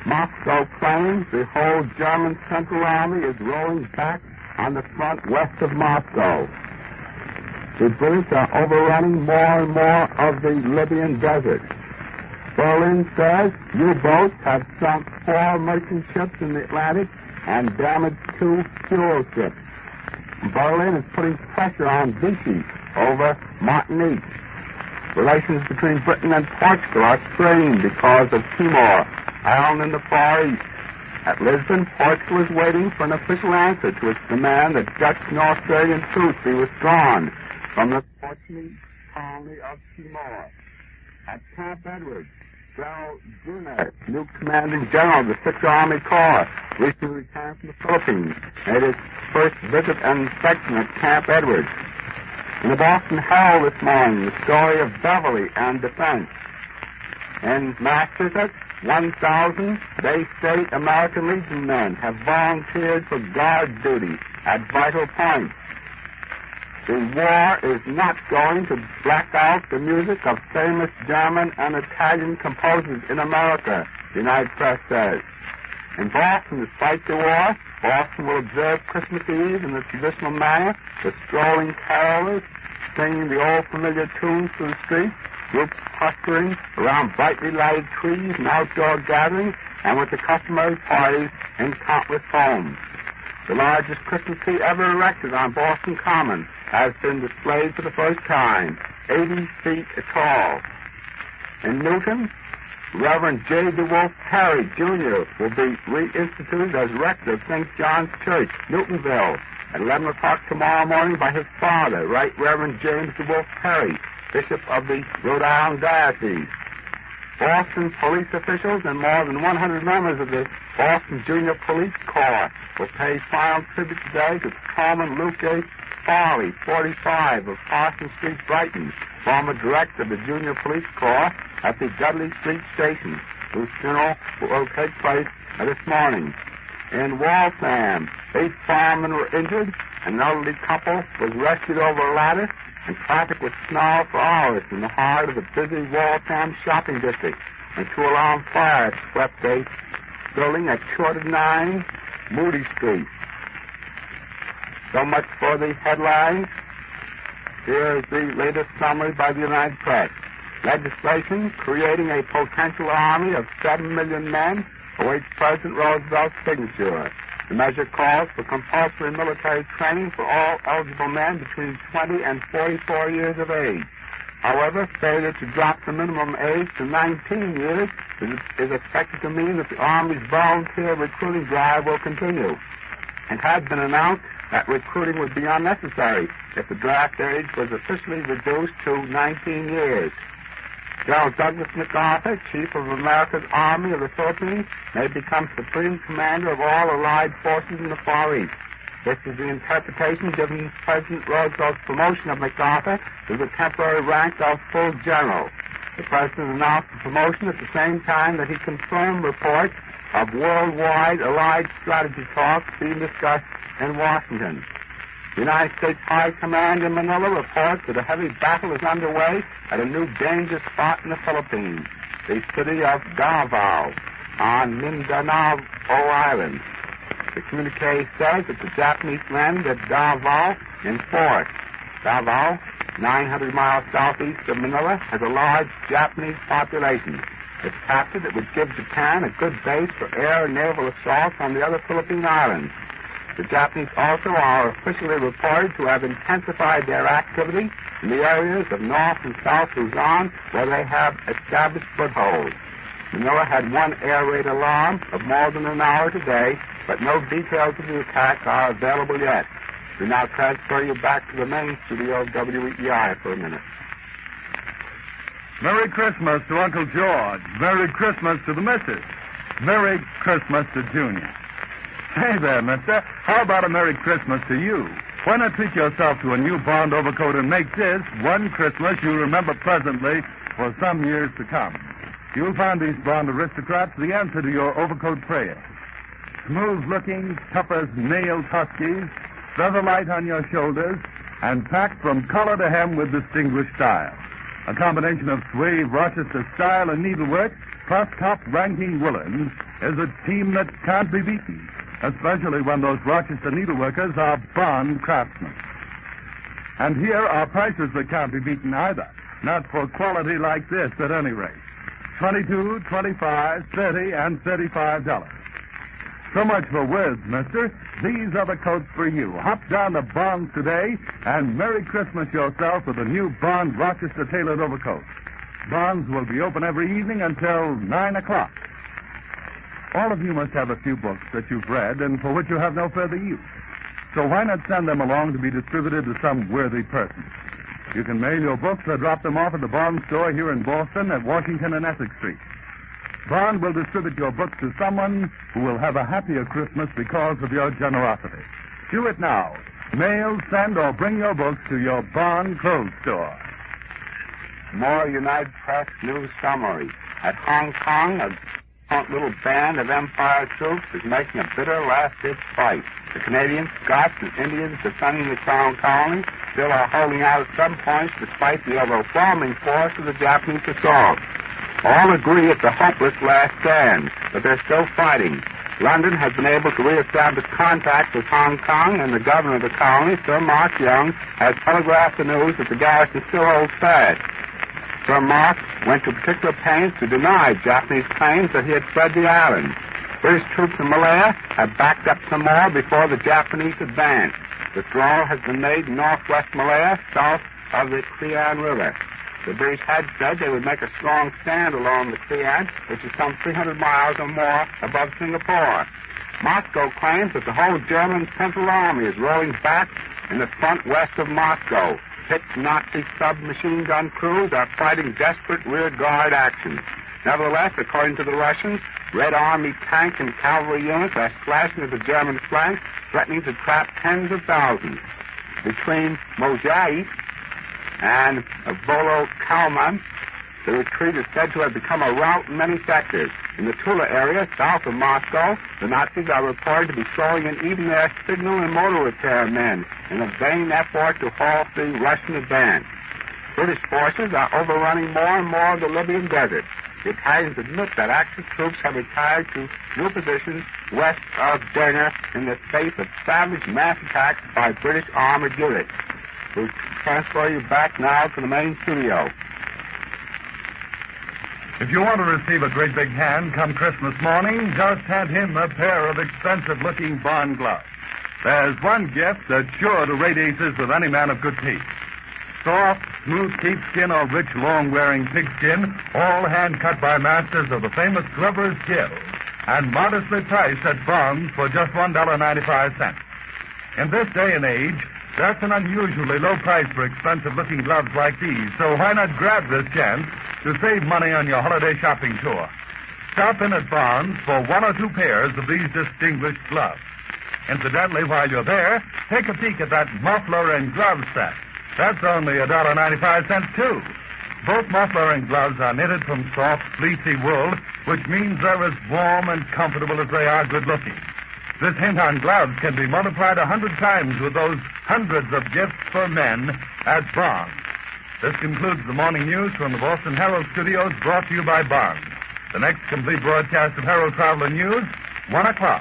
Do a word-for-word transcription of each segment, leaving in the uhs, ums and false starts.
Moscow plains, the whole German Central Army is rolling back on the front west of Moscow. The British are overrunning more and more of the Libyan desert. Berlin says U-boats have sunk four merchant ships in the Atlantic and damaged two fuel ships. Berlin is putting pressure on Vichy over Martinique. Relations between Britain and Portugal are strained because of Timor, island in the Far East. At Lisbon, Portugal is waiting for an official answer to its demand that Dutch and Australian troops be withdrawn from the Portuguese colony of Timor. At Camp Edwards, General Junet, new commanding general of the Sixth Army Corps, recently returned from the Philippines, made his first visit and inspection at Camp Edwards. In the Boston Herald this morning, the story of Beverly and defense. In Massachusetts, one thousand Bay State American Legion men have volunteered for guard duty at vital points. The war is not going to black out the music of famous German and Italian composers in America, the United Press says. In Boston, despite the war, Boston will observe Christmas Eve in the traditional manner, with strolling carolers singing the old familiar tunes through the streets, groups clustering around brightly lighted trees and outdoor gatherings, and with the customary parties in countless homes. The largest Christmas tree ever erected on Boston Common has been displayed for the first time, eighty feet tall. In Newton, Reverend J. DeWolf Perry, Junior will be reinstituted as rector of Saint John's Church, Newtonville, at eleven o'clock tomorrow morning by his father, Right Reverend James DeWolf Perry, Bishop of the Rhode Island Diocese. Boston police officials and more than one hundred members of the Boston Junior Police Corps will pay final tribute today to Coleman Luke A. Farley, forty-five, of Parsons Street, Brighton, former director of the Junior Police Corps at the Dudley Street Station, whose funeral will take place this morning. In Waltham, eight firemen were injured, an elderly couple was rescued over a ladder, and traffic was snarled for hours in the heart of the busy Waltham shopping district. A two-alarm fire swept a building at two oh nine Moody Street. So much for the headlines. Here is the latest summary by the United Press. Legislation creating a potential army of seven million men awaits President Roosevelt's signature. The measure calls for compulsory military training for all eligible men between twenty and forty-four years of age. However, failure to drop the minimum age to nineteen years is, is expected to mean that the Army's volunteer recruiting drive will continue. It had been announced that recruiting would be unnecessary if the draft age was officially reduced to nineteen years. General Douglas MacArthur, Chief of America's Army of the Philippines, may become Supreme Commander of all allied forces in the Far East. This is the interpretation given President Roosevelt's promotion of MacArthur to the temporary rank of full general. The President announced the promotion at the same time that he confirmed reports of worldwide allied strategy talks being discussed in Washington. The United States High Command in Manila reports that a heavy battle is underway at a new dangerous spot in the Philippines, the city of Davao on Mindanao Island. The communique says that the Japanese land at Davao in force. Davao, nine hundred miles southeast of Manila, has a large Japanese population. If captured, it would give Japan a good base for air and naval assaults on the other Philippine islands. The Japanese also are officially reported to have intensified their activity in the areas of North and South Luzon where they have established footholds. Manila had one air raid alarm of more than an hour today, but no details of the attack are available yet. We now transfer you back to the main studio of W E I for a minute. Merry Christmas to Uncle George. Merry Christmas to the missus. Merry Christmas to Junior. Hey there, mister. How about a Merry Christmas to you? Why not treat yourself to a new Bond overcoat and make this one Christmas you'll remember pleasantly for some years to come? You'll find these Bond aristocrats the answer to your overcoat prayer. Smooth-looking, tough as nail huskies, feather light on your shoulders, and packed from collar to hem with distinguished style. A combination of suede Rochester style and needlework, plus top-ranking woolens, is a team that can't be beaten, especially when those Rochester needleworkers are Bond craftsmen. And here are prices that can't be beaten either. Not for quality like this, at any rate. Twenty-two, twenty-five, thirty, and thirty-five dollars. So much for words, mister. These are the coats for you. Hop down to Bond's today and Merry Christmas yourself with a new Bond Rochester tailored overcoat. Bond's will be open every evening until nine o'clock. All of you must have a few books that you've read and for which you have no further use. So why not send them along to be distributed to some worthy person? You can mail your books or drop them off at the Bond store here in Boston at Washington and Essex Street. Bond will distribute your books to someone who will have a happier Christmas because of your generosity. Do it now. Mail, send, or bring your books to your Bond clothes store. More United Press news summary. At Hong Kong, a little band of Empire troops is making a bitter last-ditch fight. The Canadians, Scots, and Indians defending the Crown Colony still are holding out at some points despite the overwhelming force of the Japanese assault. All agree it's a hopeless last stand, but they're still fighting. London has been able to reestablish contact with Hong Kong, and the governor of the colony, Sir Mark Young, has telegraphed the news that the garrison still holds fast. Sir Mark went to particular pains to deny Japanese claims that he had fled the island. British troops in Malaya have backed up some more before the Japanese advance. Withdrawal has been made in northwest Malaya, south of the Krian River. The British had said they would make a strong stand along the Krian, which is some three hundred miles or more above Singapore. Moscow claims that the whole German Central Army is rolling back in the front west of Moscow. Picked Nazi submachine gun crews are fighting desperate rear guard actions. Nevertheless, according to the Russians, Red Army tank and cavalry units are slashing at the German flank, threatening to trap tens of thousands. Between Mozhaisk and Volokalman, the retreat is said to have become a rout in many sectors. In the Tula area, south of Moscow, the Nazis are reported to be throwing in even their signal and motor repair men in a vain effort to halt the Russian advance. British forces are overrunning more and more of the Libyan desert. The Italians admit that active troops have retired to new positions west of Derna in the face of savage mass attacks by British armored units. We'll transfer you back now to the main studio. If you want to receive a great big hand come Christmas morning, just hand him a pair of expensive-looking Bond gloves. There's one gift that's sure to rate aces with any man of good taste. Soft, smooth sheepskin or rich, long-wearing pigskin, all hand-cut by masters of the famous Glover's Guild, and modestly priced at Bond's for just one dollar and ninety-five cents. In this day and age, that's an unusually low price for expensive-looking gloves like these, so why not grab this chance to save money on your holiday shopping tour? Stop in at Bond's for one or two pairs of these distinguished gloves. Incidentally, while you're there, take a peek at that muffler and glove set. That's only one dollar and ninety-five cents, too. Both muffler and gloves are knitted from soft, fleecy wool, which means they're as warm and comfortable as they are good-looking. This hint on gloves can be multiplied a hundred times with those hundreds of gifts for men at Bond's. This concludes the morning news from the Boston Herald Studios, brought to you by Bond. The next complete broadcast of Herald Traveler News, one o'clock.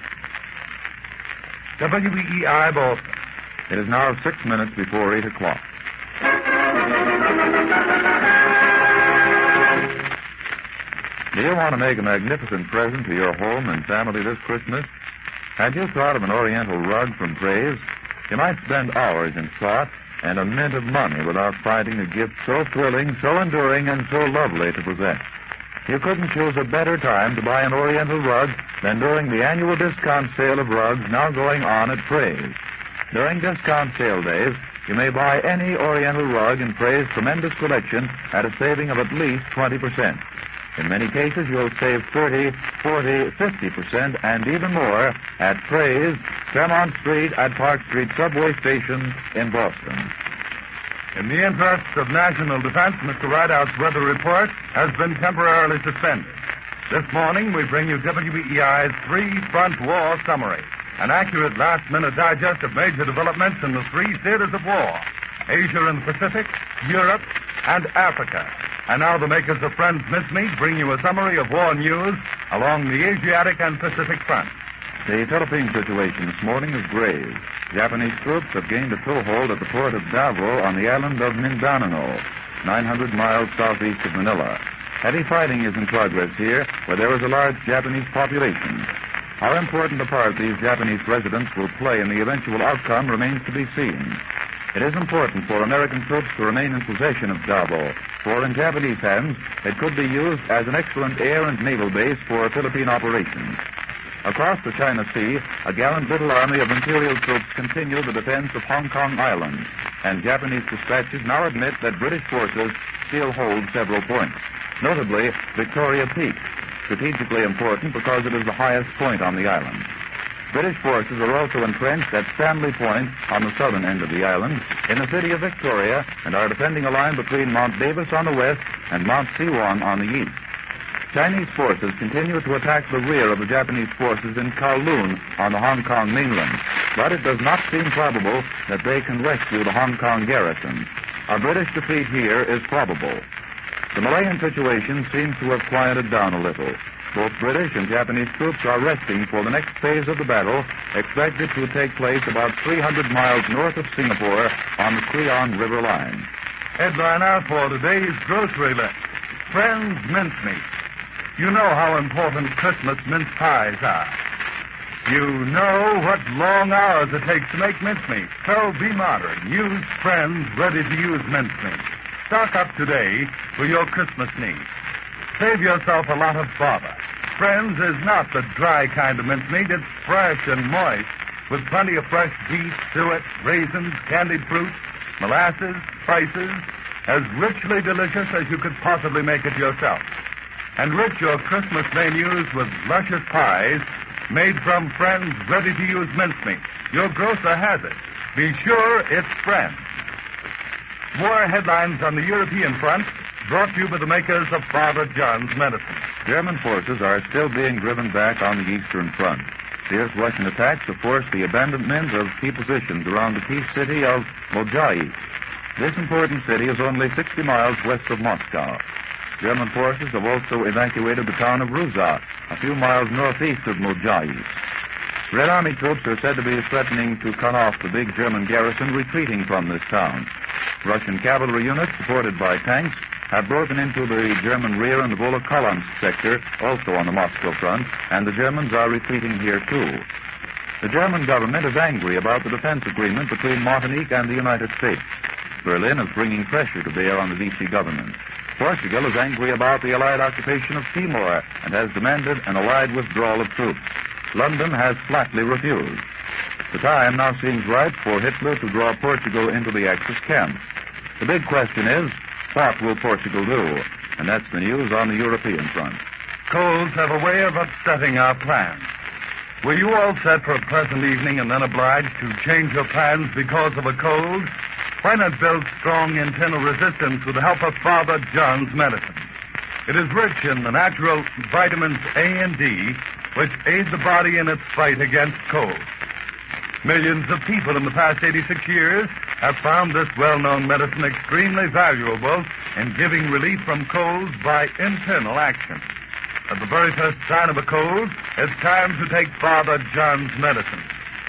W E E I, Boston. It is now six minutes before eight o'clock. Do you want to make a magnificent present to your home and family this Christmas? Had you thought of an Oriental rug from Praise? You might spend hours in thought and a mint of money without finding a gift so thrilling, so enduring, and so lovely to possess. You couldn't choose a better time to buy an Oriental rug than during the annual discount sale of rugs now going on at Praise. During discount sale days, you may buy any Oriental rug in Praise tremendous collection at a saving of at least twenty percent. In many cases, you'll save thirty, forty, fifty percent, and even more at Praise, Fairmont Street at Park Street Subway Station in Boston. In the interests of national defense, Mister Rideout's weather report has been temporarily suspended. This morning, we bring you W E E I's three-front war summary, an accurate last-minute digest of major developments in the three theaters of war: Asia and the Pacific, Europe, and Africa. And now the makers of Friends Mincemeat bring you a summary of war news along the Asiatic and Pacific front. The Philippine situation this morning is grave. Japanese troops have gained a toehold at the port of Davao on the island of Mindanao, nine hundred miles southeast of Manila. Heavy fighting is in progress here, where there is a large Japanese population. How important a part these Japanese residents will play in the eventual outcome remains to be seen. It is important for American troops to remain in possession of Davao, for in Japanese hands, it could be used as an excellent air and naval base for Philippine operations. Across the China Sea, a gallant little army of imperial troops continue the defense of Hong Kong Island, and Japanese dispatches now admit that British forces still hold several points, notably Victoria Peak, strategically important because it is the highest point on the island. British forces are also entrenched at Stanley Point on the southern end of the island, in the city of Victoria, and are defending a line between Mount Davis on the west and Mount Siwon on the east. Chinese forces continue to attack the rear of the Japanese forces in Kowloon on the Hong Kong mainland, but it does not seem probable that they can rescue the Hong Kong garrison. A British defeat here is probable. The Malayan situation seems to have quieted down a little. Both British and Japanese troops are resting for the next phase of the battle, expected to take place about three hundred miles north of Singapore on the Creon River line. Headliner for today's grocery list. Friends Mincemeat. You know how important Christmas mince pies are. You know what long hours it takes to make mincemeat. So be modern. Use Friends ready-to-use mincemeat. Stock up today for your Christmas needs. Save yourself a lot of bother. Friends is not the dry kind of mincemeat. It's fresh and moist, with plenty of fresh beef, suet, raisins, candied fruit, molasses, spices, as richly delicious as you could possibly make it yourself. And rich your Christmas menus with luscious pies made from Friends ready-to-use mincemeat. Your grocer has it. Be sure it's Friends. More headlines on the European front, brought to you by the makers of Father John's medicine. German forces are still being driven back on the eastern front. Fierce Russian attacks have forced the abandonment of key positions around the key city of Mojai. This important city is only sixty miles west of Moscow. German forces have also evacuated the town of Ruza, a few miles northeast of Mojai. Red Army troops are said to be threatening to cut off the big German garrison retreating from this town. Russian cavalry units, supported by tanks, have broken into the German rear in the Volokholamsk sector, also on the Moscow front, and the Germans are retreating here, too. The German government is angry about the defense agreement between Martinique and the United States. Berlin is bringing pressure to bear on the Vichy government. Portugal is angry about the Allied occupation of Timor and has demanded an Allied withdrawal of troops. London has flatly refused. The time now seems ripe for Hitler to draw Portugal into the Axis camp. The big question is, what will Portugal do? And that's the news on the European front. Colds have a way of upsetting our plans. Were you all set for a pleasant evening and then obliged to change your plans because of a cold? Why not build strong internal resistance with the help of Father John's medicine? It is rich in the natural vitamins A and D, which aid the body in its fight against cold. Millions of people in the past eighty-six years have found this well-known medicine extremely valuable in giving relief from colds by internal action. At the very first sign of a cold, it's time to take Father John's medicine.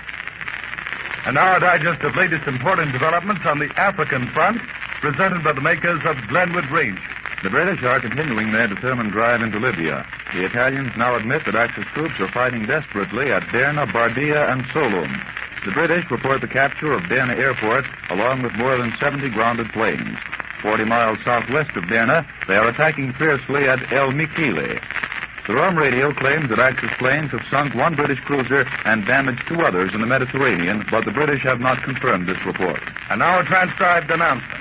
And now a digest of latest important developments on the African front, presented by the makers of Glenwood Range. The British are continuing their determined drive into Libya. The Italians now admit that Axis troops are fighting desperately at Derna, Bardia, and Solun. The British report the capture of Derna Airport, along with more than seventy grounded planes. Forty miles southwest of Derna, they are attacking fiercely at El Mikile. The Rome radio claims that Axis planes have sunk one British cruiser and damaged two others in the Mediterranean, but the British have not confirmed this report. And now a transcribed announcement.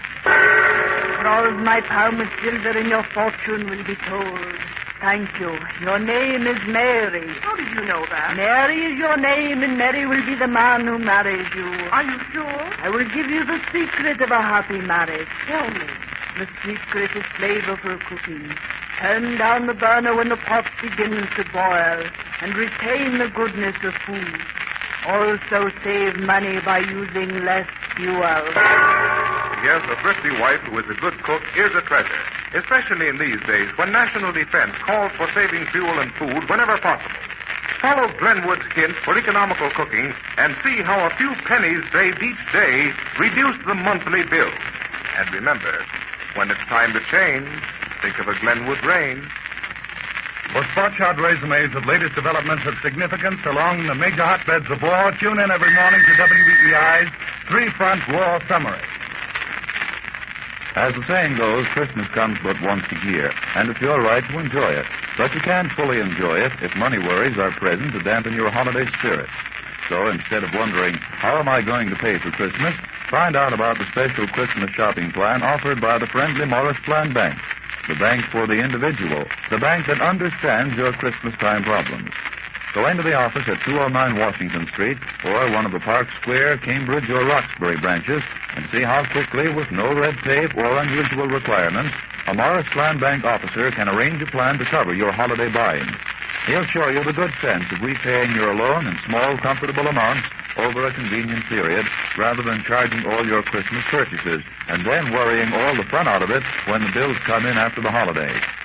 All my pound of silver and your fortune will be told. Thank you. Your name is Mary. How did you know that? Mary is your name, and Mary will be the man who marries you. Are you sure? I will give you the secret of a happy marriage. Tell me. The secret is flavorful cooking. Turn down the burner when the pot begins to boil, and retain the goodness of food. Also save money by using less fuel. Yes, a thrifty wife who is a good cook is a treasure, especially in these days when national defense calls for saving fuel and food whenever possible. Follow Glenwood's hint for economical cooking and see how a few pennies saved each day reduce the monthly bill. And remember, when it's time to change, think of a Glenwood range. For Spot Shot resumes of latest developments of significance along the major hotbeds of war, tune in every morning to W B E I's Three-Front War Summary. As the saying goes, Christmas comes but once a year, and it's your right to enjoy it. But you can't fully enjoy it if money worries are present to dampen your holiday spirit. So instead of wondering, how am I going to pay for Christmas, find out about the special Christmas shopping plan offered by the friendly Morris Plan Bank. The bank for the individual, the bank that understands your Christmas time problems. Go into the office at two oh nine Washington Street or one of the Park Square, Cambridge, or Roxbury branches and see how quickly, with no red tape or unusual requirements, a Morris Plan Bank officer can arrange a plan to cover your holiday buying. He'll show you the good sense of repaying your loan in small, comfortable amounts over a convenient period rather than charging all your Christmas purchases and then worrying all the fun out of it when the bills come in after the holidays.